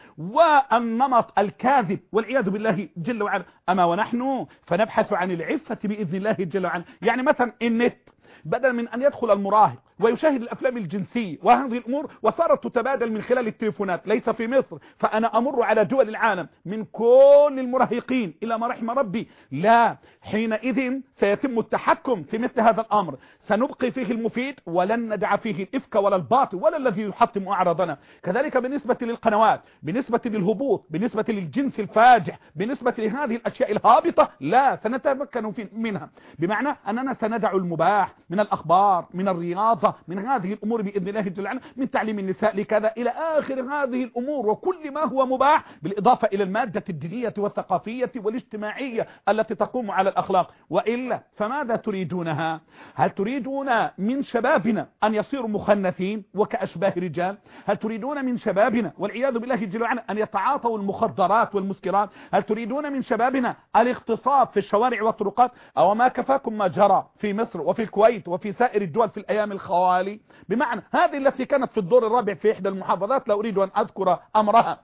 Speaker 4: والنمط الكاذب والعياذ بالله جل وعلا. أما ونحن فنبحث عن العفة بإذن الله جل وعلا. يعني مثلا النت بدل من أن يدخل المراهق ويشاهد الأفلام الجنسية وهذه الأمور وصارت تتبادل من خلال التليفونات، ليس في مصر، فأنا أمر على دول العالم من كل المراهقين إلى ما رحم ربي، لا، حينئذ سيتم التحكم في مثل هذا الأمر، سنبقي فيه المفيد ولن ندع فيه الإفك ولا الباطل ولا الذي يحطم أعراضنا. كذلك بالنسبة للقنوات، بالنسبة للهبوط، بالنسبة للجنس الفاجح، بالنسبة لهذه الأشياء الهابطة، لا، سنتمكن منها، بمعنى أننا سندع المباح من الأخبار، من الرياضة، من هذه الأمور بإذن الله جل وعلا، من تعليم النساء لكذا إلى آخر هذه الأمور، وكل ما هو مباح بالإضافة إلى المادة الدينية والثقافية والاجتماعية التي تقوم على الأخلاق. وإلا فماذا تريدونها؟ هل تريدون من شبابنا أن يصيروا مخنثين وكأشباه رجال؟ هل تريدون من شبابنا والعياذ بالله جل وعلا أن يتعاطوا المخدرات والمسكرات؟ هل تريدون من شبابنا الاغتصاب في الشوارع والطرقات؟ أو ما كفاكم ما جرى في مصر وفي الكويت وفي سائر الدول في الأيام الخوالي؟ بمعنى هذه التي كانت في الدور الرابع في إحدى المحافظات، لا أريد أن أذكر أمرها،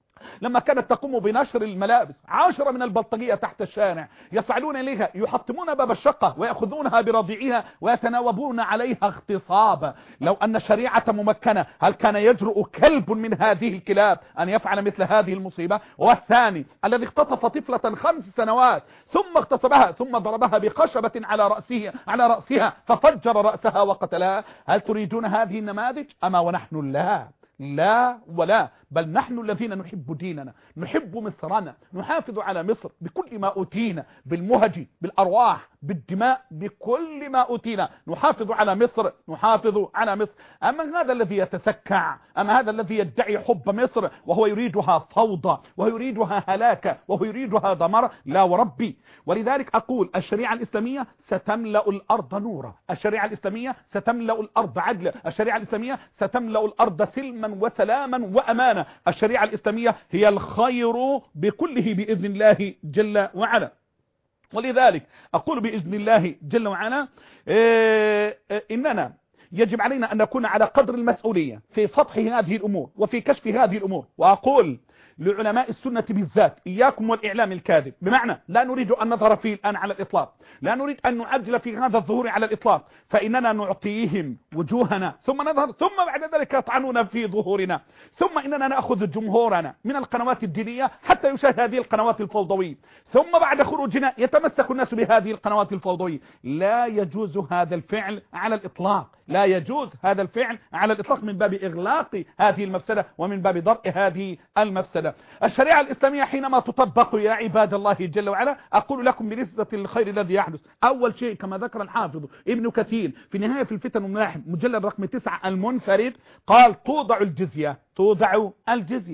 Speaker 4: لما كانت تقوم بنشر الملابس، عشرة من البلطجية تحت الشارع يصعدون إليها يحطمون باب الشقة ويأخذونها برضيعها ويتناوبون عليها اغتصابا. لو أن شريعة ممكنة هل كان يجرؤ كلب من هذه الكلاب أن يفعل مثل هذه المصيبة؟ والثاني الذي اختطف طفلة خمس سنوات ثم اغتصبها ثم ضربها بخشبة على رأسها على رأسها ففجر رأسها وقتلها. هل تريدون هذه النماذج؟ أما ونحن لا لا ولا، بل نحن الذين نحب ديننا، نحب مصرنا، نحافظ على مصر بكل ما أوتينا، بالمهج، بالأرواح، بالدماء، بكل ما أوتينا نحافظ على مصر، نحافظ على مصر. أما هذا الذي يتسكع، أما هذا الذي يدعي حب مصر وهو يريدها فوضى وهو يريدها هلاكة وهو يريدها دمار، لا وربي. ولذلك أقول الشريعة الإسلامية ستملأ الأرض نورا، الشريعة الإسلامية ستملأ الأرض عدلا، الشريعة الإسلامية ستملأ الأرض سلما وسلاما وأمانا، الشريعة الإسلامية هي الخير بكله بإذن الله جل وعلا. ولذلك أقول بإذن الله جل وعلا إيه إننا يجب علينا أن نكون على قدر المسؤولية في سطح هذه الأمور وفي كشف هذه الأمور. وأقول لعلماء السنة بالذات إياكم والإعلام الكاذب، بمعنى لا نريد أن نظهر فيه الآن على الإطلاق، لا نريد أن نعجل في هذا الظهور على الإطلاق، فإننا نعطيهم وجوهنا ثم نظهر ثم بعد ذلك يطعنون في ظهورنا، ثم إننا نأخذ جمهورنا من القنوات الدينية حتى يشاهد هذه القنوات الفوضوية، ثم بعد خروجنا يتمسك الناس بهذه القنوات الفوضوية. لا يجوز هذا الفعل على الإطلاق، لا يجوز هذا الفعل على الإطلاق من باب إغلاق هذه المفسدة ومن باب درء هذه المفسدة. الشريعة الإسلامية حينما تطبق يا عباد الله جل وعلا، أقول لكم بنسبة للخير الذي يحدث. أول شيء كما ذكر الحافظ ابن كثير في نهاية في الفتن والملاحم مجلد رقم تسعة المنفرد، قال توضع الجزية، توضع الجزية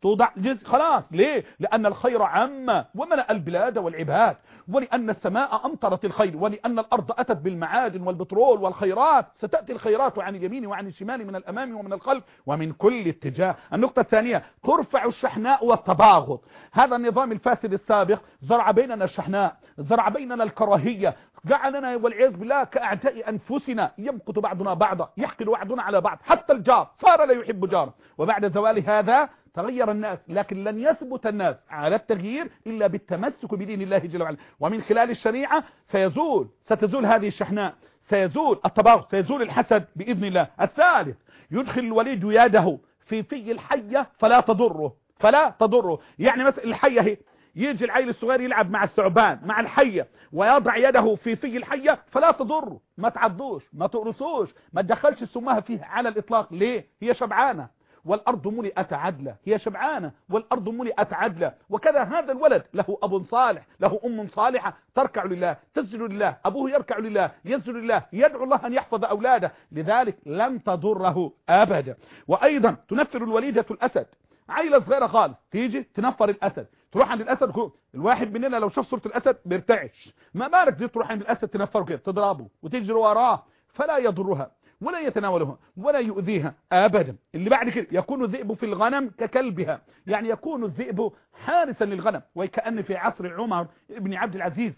Speaker 4: توضع جزء خلاص. ليه؟ لأن الخير عم وملأ البلاد والعباد، ولأن السماء أمطرت الخير، ولأن الأرض أتت بالمعادن والبترول والخيرات. ستأتي الخيرات عن اليمين وعن الشمال، من الأمام ومن الخلف ومن كل اتجاه. النقطة الثانية، ترفع الشحناء والتباغض. هذا النظام الفاسد السابق زرع بيننا الشحناء، زرع بيننا الكراهية، جعلنا والعياذ بالله كأعداء أنفسنا، يمقت بعضنا بعضا، يحقد بعضنا على بعض، حتى الجار صار لا يحب جاره. وبعد زوال هذا تغير الناس، لكن لن يثبت الناس على التغيير إلا بالتمسك بدين الله جل وعلا. ومن خلال الشريعة سيزول ستزول هذه الشحناء، سيزول التباغض، سيزول الحسد بإذن الله. الثالث، يدخل الوليد يده في في الحية فلا تضره، فلا تضره. يعني مثلا الحية هي، يجي العيل الصغير يلعب مع الثعبان مع الحية ويضع يده في في الحية فلا تضره، ما تعضوش، ما تقرصوش، ما تدخلش سمها فيه على الإطلاق. ليه؟ هي شبعانة والأرض ملئت عدلا، هي شبعانة والأرض ملئت عدلا. وكذا هذا الولد له أب صالح، له أم صالحة، تركع لله، تسجد لله، أبوه يركع لله، يسجد لله، يدعو الله أن يحفظ أولاده، لذلك لم تضره أبدا. وأيضا تنفر الوليدة الأسد، عيلة صغيرة خالص تيجي تنفر الأسد، تروح عند الأسد. الواحد مننا لو شاف صورة الأسد بيرتعش، ما بالك دي تروح عند الأسد تنفره كده، تضربه وتجري وراه، فلا يضرها ولا يتناولها ولا يؤذيها أبدا. اللي بعد كده، يكون الذئب في الغنم ككلبها، يعني يكون الذئب حارسا للغنم. وكأن في عصر عمر بن عبد العزيز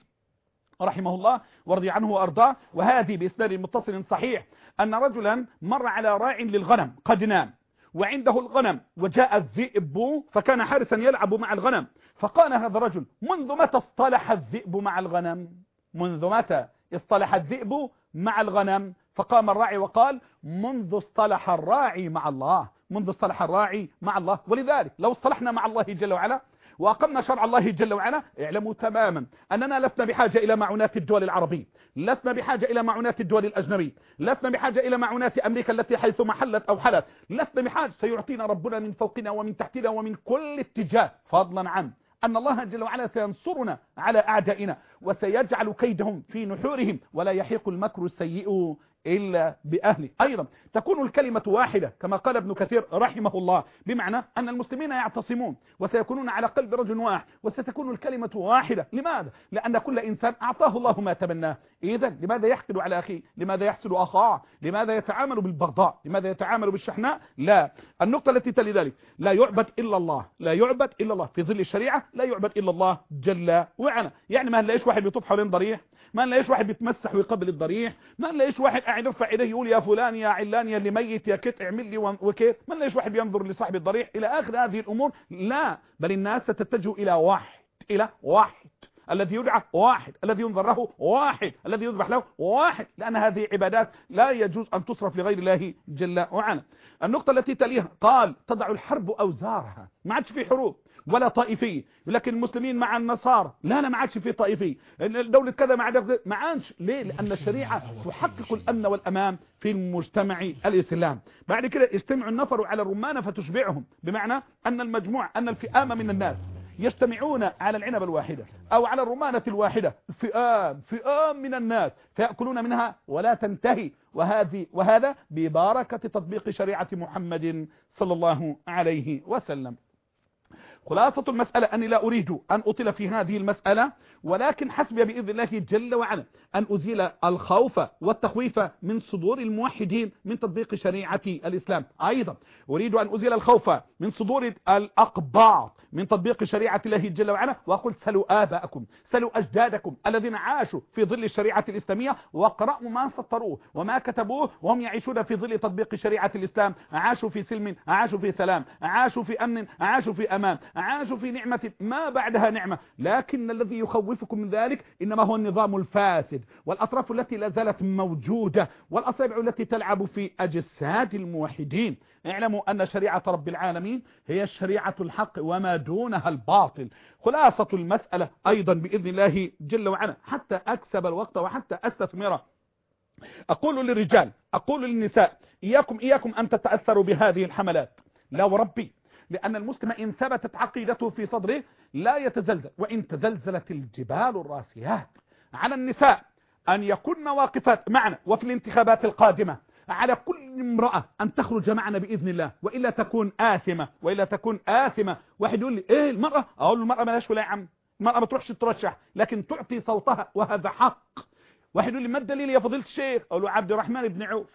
Speaker 4: رحمه الله ورضي عنه وأرضاه، وهذه بإسناد متصل صحيح، أن رجلا مر على راع للغنم قد نام وعنده الغنم، وجاء الذئب فكان حارسا يلعب مع الغنم، فقال هذا الرجل: منذ متى اصطلح الذئب مع الغنم؟ منذ متى اصطلح الذئب مع الغنم؟ فقام الراعي وقال: منذ اصطلح الراعي مع الله، منذ اصطلح الراعي مع الله. ولذلك لو اصطلحنا مع الله جل وعلا وأقمنا شرع الله جل وعلا، اعلموا تماما أننا لسنا بحاجة إلى معونات الدول العربية، لسنا بحاجة إلى معونات الدول الأجنبية، لسنا بحاجة إلى معونات أمريكا التي حيث محلت أو حلت، لسنا بحاجة، سيعطينا ربنا من فوقنا ومن تحتنا ومن كل اتجاه، فضلا عن أن الله جل وعلا سينصرنا على أعدائنا وسيجعل كيدهم في نحورهم، ولا يحيق المكر السيء إلا بأهله. أيضا تكون الكلمة واحدة كما قال ابن كثير رحمه الله، بمعنى أن المسلمين يعتصمون وسيكونون على قلب رجل واحد وستكون الكلمة واحدة. لماذا؟ لأن كل إنسان أعطاه الله ما تمناه. إذا لماذا يحقد على أخيه؟ لماذا يحسد أخاه؟ لماذا يتعامل بالبغضاء؟ لماذا يتعامل بالشحناء؟ لا. النقطة التي تلي ذلك: لا يعبد إلا الله، لا يعبد إلا الله في ظل الشريعة، لا يعبد إلا الله جل وعلا. يعني ما نلاقيش واحد بيطوف حوالين ضريح، ما نلاقيش واحد بيتمسح ويقبل الضريح، ما نلاقيش واحد قاعد يرفع ايديه يقول يا فلان يا علان يا اللي ميت يا كت اعمل لي وكيت، ما نلاقيش واحد بينظر لصاحب الضريح الى اخر هذه الامور. لا، بل الناس ستتجه الى واحد، الى واحد الذي يدعى واحد، الذي ينظر له واحد، الذي يذبح له واحد، لأن هذه عبادات لا يجوز أن تصرف لغير الله جل وعلا. النقطة التي تليها قال: تضع الحرب أوزارها. ما عادش في حروب ولا طائفية، لكن المسلمين مع النصارى، لا لا ما عادش في طائفية، دولة كذا مع دولة، ما عادش. ليه؟ لأن الشريعة تحقق الأمن والأمان في المجتمع الإسلام. بعد كده يجتمع النفر على الرمانة فتشبعهم، بمعنى أن المجموع أن الفئام من الناس يجتمعون على العنب الواحدة أو على الرمانة الواحدة، فئام فئام من الناس فيأكلون منها ولا تنتهي. وهذه وهذا ببركة تطبيق شريعة محمد صلى الله عليه وسلم. خلاصة المسألة أني لا أريد أن أطيل في هذه المسألة، ولكن حسبي بإذن الله جل وعلا أن أزيل الخوف والتخويف من صدور الموحدين من تطبيق شريعة الإسلام. أيضا أريد أن أزيل الخوف من صدور الأقباط من تطبيق شريعة الله جل وعلا، وأقول: سلوا آباءكم، سلوا أجدادكم الذين عاشوا في ظل الشريعة الإسلامية وقرأوا ما سطروه وما كتبوه وهم يعيشون في ظل تطبيق شريعة الإسلام، عاشوا في سلم، عاشوا في سلام، عاشوا في أمن، عاشوا في أمان، عاشوا في نعمة ما بعدها نعمة. لكن الذي يخوفكم من ذلك إنما هو النظام الفاسد والأطراف التي لا زالت موجودة والأصابع التي تلعب في أجساد الموحدين. اعلموا أن شريعة رب العالمين هي الشريعة الحق وما دونها الباطل. خلاصة المسألة أيضا بإذن الله جل وعلا، حتى أكسب الوقت وحتى أستثمره، أقول للرجال، أقول للنساء: إياكم إياكم أن تتأثروا بهذه الحملات، لا وربي، لأن المسلم إن ثبتت عقيدته في صدره لا يتزلزل، وإن تزلزلت الجبال الراسيات. على النساء أن يكن واقفات معنا وفي الانتخابات القادمة على كل امرأة أن تخرج معنا بإذن الله، وإلا تكون آثمة، وإلا تكون آثمة. واحد يقول لي إيه المرأة؟ أقول له المرأة ملاش ولا يا عم، المرأة ما تروحش ترشح، لكن تعطي صوتها وهذا حق. واحد يقول لي ما الدليل يا فضيلة الشيخ؟ أقول له عبد الرحمن بن عوف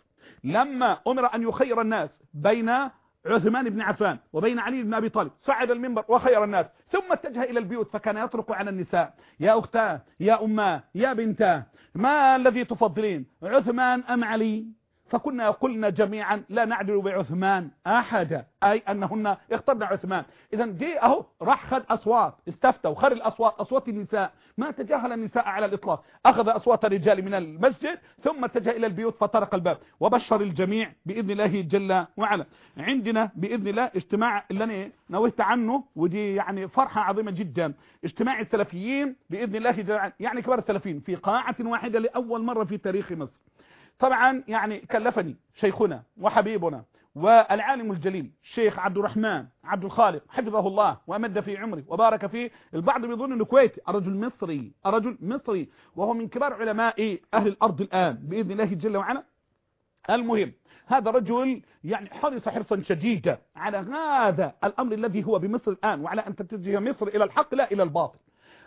Speaker 4: لما أمر أن يخير الناس بين عثمان بن عفان وبين علي بن أبي طالب صعد المنبر وخير الناس، ثم اتجه إلى البيوت فكان يطرق على النساء: يا أختاه، يا أماه، يا بنتاه، ما الذي تفضلين، عثمان أم علي؟ فكنا قلنا جميعا لا نعدل بعثمان أحدا، أي أنهن اخترنا عثمان. إذا دي أهو راح خد أصوات، استفتى وخر الأصوات، أصوات النساء، ما تجاهل النساء على الإطلاق، أخذ أصوات الرجال من المسجد ثم اتجه إلى البيوت فطرق الباب وبشر الجميع بإذن الله جل وعلا. عندنا بإذن الله اجتماع اللي أنا نوهت عنه، ودي يعني فرحة عظيمة جدا، اجتماع السلفيين بإذن الله جل وعلا، يعني كبار السلفيين في قاعة واحدة لأول مرة في تاريخ مصر. طبعا يعني كلفني شيخنا وحبيبنا والعالم الجليل الشيخ عبد الرحمن عبد الخالق حفظه الله وأمد في عمره وبارك فيه. البعض بيظن انه كويتي، الرجل مصري، الرجل مصري، وهو من كبار علماء أهل الأرض الآن بإذن الله جل وعلا. المهم هذا رجل يعني حرص حرصا شديدا على هذا الأمر الذي هو بمصر الآن، وعلى أن تتجه مصر إلى الحق لا إلى الباطل.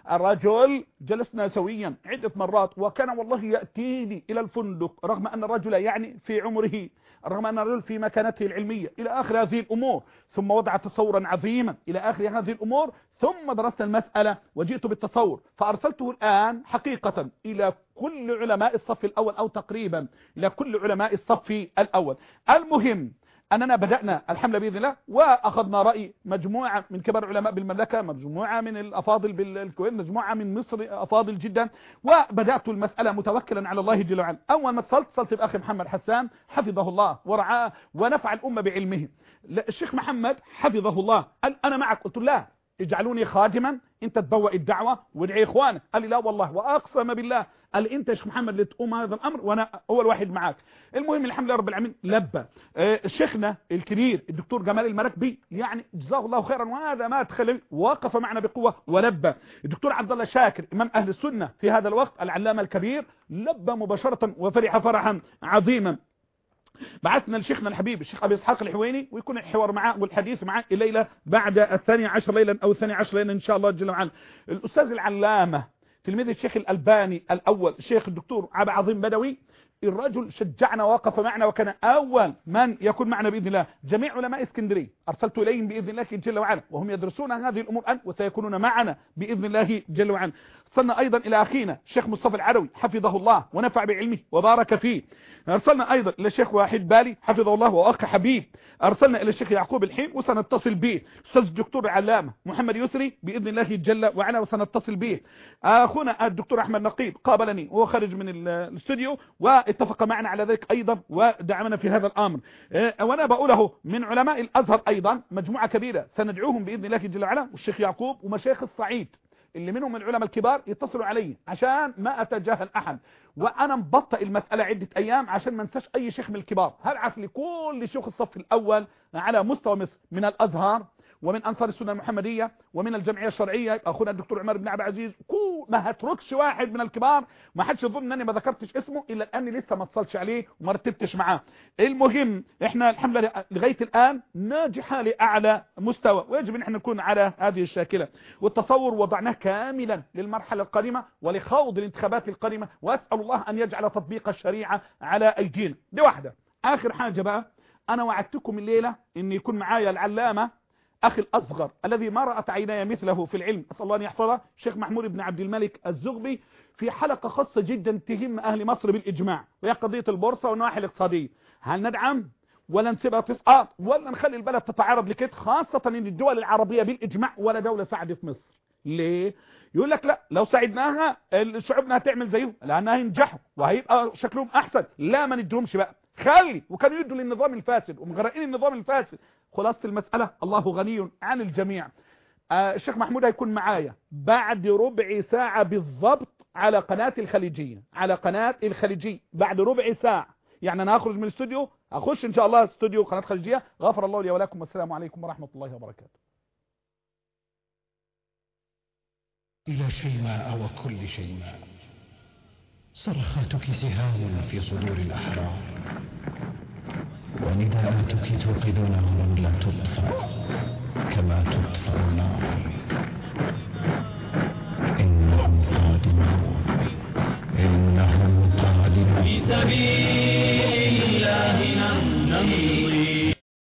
Speaker 4: الرجل جلسنا سويا عدة مرات، وكان والله يأتيني إلى الفندق رغم أن الرجل يعني في عمره، رغم أن الرجل في مكانته العلمية إلى آخر هذه الأمور، ثم وضع تصورا عظيما إلى آخر هذه الأمور، ثم درست المسألة وجئت بالتصور فأرسلته الآن حقيقة إلى كل علماء الصف الأول أو تقريبا إلى كل علماء الصف الأول. المهم أننا بدأنا الحملة بإذن الله، وأخذنا رأي مجموعة من كبار علماء بالمملكة، مجموعة من الأفاضل بالكويت، مجموعة من مصر أفاضل جدا، وبدأت المسألة متوكلا على الله جل وعلا. أول ما اتصلت اتصلت بأخي محمد حسان حفظه الله ورعاه ونفع الأمة بعلمه. الشيخ محمد حفظه الله قال أنا معك، قلت لا اجعلوني خادما، انت تبوأ الدعوة وادعي اخوانك. قال لي لا والله، واقسم بالله، قال انت يا شيخ محمد اللي تقوم هذا الامر وانا اول واحد معاك. المهم الحمد لله رب العالمين لبى. اه شيخنا الكبير الدكتور جمال المراكبي يعني جزاه الله خيرا، وهذا ما تخلل وقف معنا بقوة ولبى. الدكتور عبد الله شاكر امام اهل السنة في هذا الوقت العلامة الكبير لبى مباشرة وفرح فرحا عظيما. بعثنا لشيخنا الحبيب الشيخ ابي اسحاق الحويني ويكون الحوار معه والحديث معه الليله بعد الثانية عشر ليلا او الثانية عشر ليلا ان شاء الله جل وعلا. الاستاذ العلامه تلميذ الشيخ الالباني الاول الشيخ الدكتور عبد العظيم بدوي، الرجل شجعنا ووقف معنا وكان اول من يكون معنا باذن الله. جميع علماء اسكندريه ارسلت اليهم باذن الله جل وعلا، وهم يدرسون هذه الامور الان وسيكونون معنا باذن الله جل وعلا. وصلنا ايضا الى اخينا الشيخ مصطفى العروي حفظه الله ونفع بعلمه وبارك فيه. ارسلنا ايضا الى الشيخ واحد بالي حفظه الله واخ حبيب. ارسلنا الى الشيخ يعقوب الحين وسنتصل به. استاذ الدكتور العلامه محمد يسري باذن الله جل وعلا وسنتصل به. اخونا الدكتور احمد نقيب قابلني وهو خارج من الاستوديو واتفق معنا على ذلك ايضا ودعمنا في هذا الامر. وانا بقوله من علماء الازهر ايضا مجموعه كبيره سندعوهم باذن الله جل وعلا، والشيخ يعقوب ومشايخ الصعيد اللي منهم من العلماء الكبار يتصلوا علي عشان ما اتجاهل احد. وانا مبطئ المسألة عدة ايام عشان ما انساش اي شيخ من الكبار. هبعث لكل شيوخ الصف الاول على مستوى مصر من الازهر ومن انصار السنه المحمديه ومن الجمعيه الشرعيه، اخونا الدكتور عمر بن عبد العزيز، ما هتركش واحد من الكبار، ما حدش يظن انني ما ذكرتش اسمه الا اني لسه ما اتصلش عليه وما رتبتش معاه. المهم احنا الحمد لله لغايه الان ناجحه لاعلى مستوى، ويجب ان احنا نكون على هذه الشاكله. والتصور وضعناه كاملا للمرحله القادمه ولخوض الانتخابات القادمه، واسال الله ان يجعل تطبيق الشريعه على ايدينا. دي واحده. اخر حاجه بقى، انا وعدتكم الليله ان يكون معايا العلامه أخي الأصغر الذي ما رأت عيناي مثله في العلم، أسأل الله أن يحفظه، الشيخ محمود بن عبد الملك الزغبي، في حلقة خاصة جدا تهم أهل مصر بالإجماع، وهي قضية البورصة والنواحي الاقتصادية. هل ندعم ولا نسيبها تسقط ولا نخلي البلد تتعرض لكده، خاصة أن الدول العربية بالإجماع ولا دولة ساعدت مصر؟ ليه؟ يقول لك لا، لو ساعدناها شعوبنا هتعمل زيهم لأنها ينجحوا وهيبقى شكلهم أحسن. لا، ما ندهمش بقى، خلي. وكانوا يدوا للنظام الفاسد ومغرقين النظام الفاسد. خلاصة المسألة الله غني عن الجميع. آه الشيخ محمود هيكون معايا بعد ربع ساعة بالضبط على قناة الخليجية، على قناة الخليجية بعد ربع ساعة. يعني أنا أخرج من الاستوديو، أخش إن شاء الله استوديو قناة الخليجية. غفر الله لي ولكم، والسلام عليكم ورحمة الله وبركاته.
Speaker 9: إلى شيماء وكل شيماء، صرخاتك سهام في صدور الأحرار. ونداءاتك توقدونهم لا تطفأ كما تطفأ النار. إنهم قادمون إنهم قادمون. في سبيل الله نمضي